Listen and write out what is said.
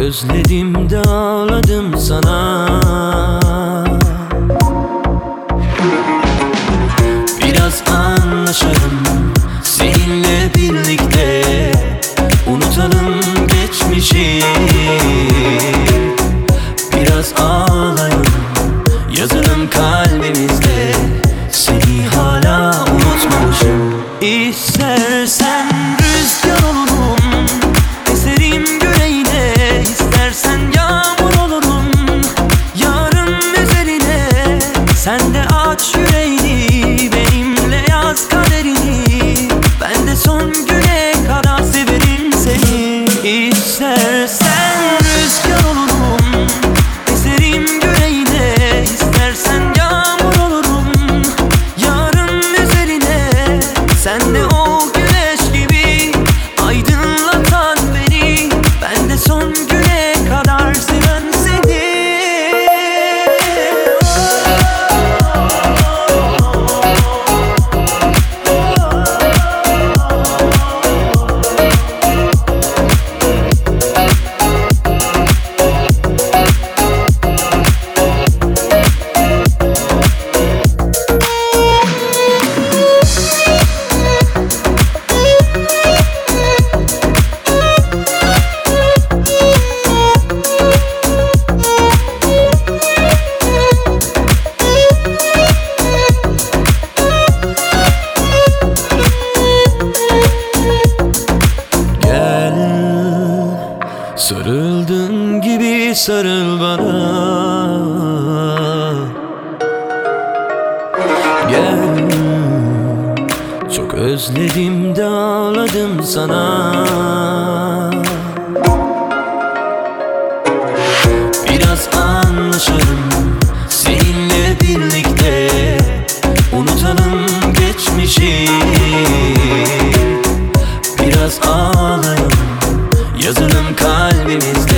özledim de ağladım sana. Biraz anlaşalım seninle birlikte, unutalım geçmişi. Biraz ağlayalım, yazalım kalbimizde, seni hala unutmamışım. İstersen rüzgar olurum, eserim yüreğine. İstersen yağmur olurum, yarım üzerine. Sen de aç yüreğini, benimle yaz kaderini. Ben de son güne kadar severim seni. İstersen rüzgar olurum, eserim yüreğine. İstersen yağmur olurum, yarım üzerine. Sen de o güneş gibi aydınlatan beni. Ben de son güne kadar seven seni. Sarıldığın gibi sarıl bana. Gel, çok özledim de ağladım sana. Biraz anlaşalım seninle birlikte, unutalım geçmişi. Biraz ağlayalım, yazalım kalbimizde,